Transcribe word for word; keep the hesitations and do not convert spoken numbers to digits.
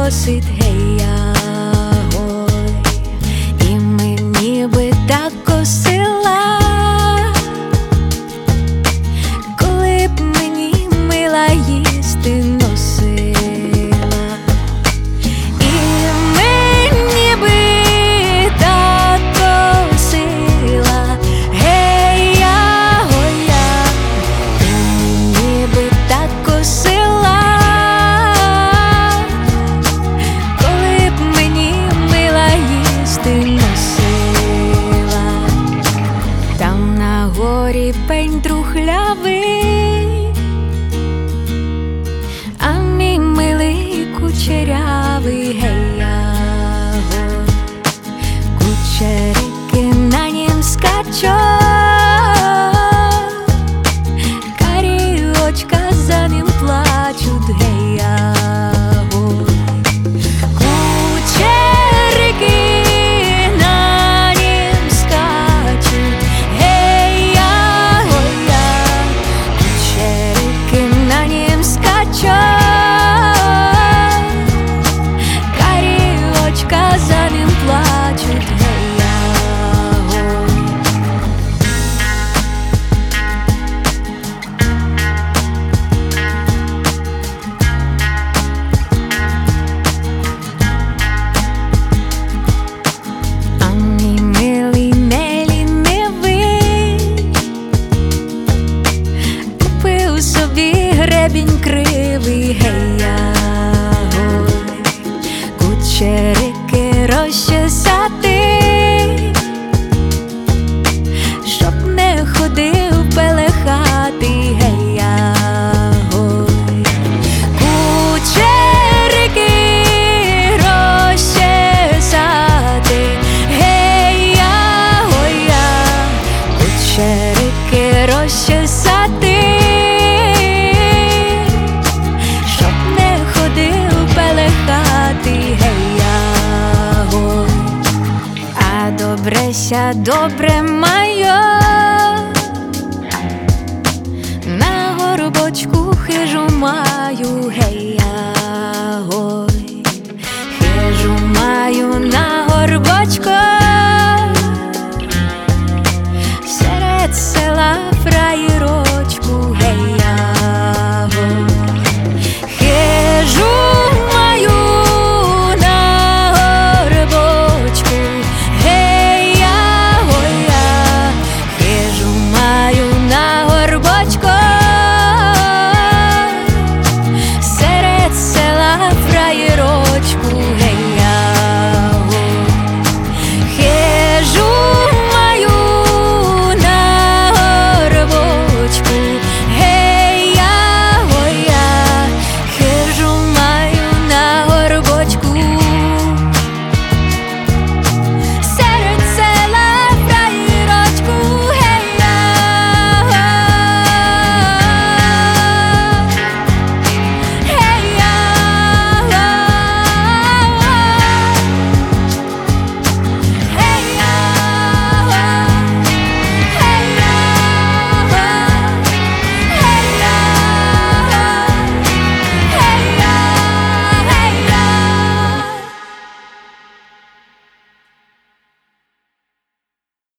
косить, гей-я, ой, і мені би так косила, коли б мені мила їсти носила, і мені би так косила, гей-я, ой-я, і мені би так косила, коли б мені мила їсти носила. Там на горі пень трухлявий, а мій милий кучерявий, гей-я, ой, кучерики на нім скачуть, карі очка за ним плачуть, гей-я, ой, кучерики на нім скачуть, гей-я, ой-я, кучерики на нім скачуть, карі очка за ним плачуть, гей-я, ой. А мій милий не лінивий купив собі гребінь кривий, гей-я, ой, кучерики розчесати, щоб не ходив пелехатий, гей-я, ой, кучерики розчесати, гей-я, ой-я, кучерики розчесати, щоб не ходив пелехатий, гей-я, ой. А добреся добре маю, на горбочку хижу маю, гей-я, ой, хижу маю на горбочку.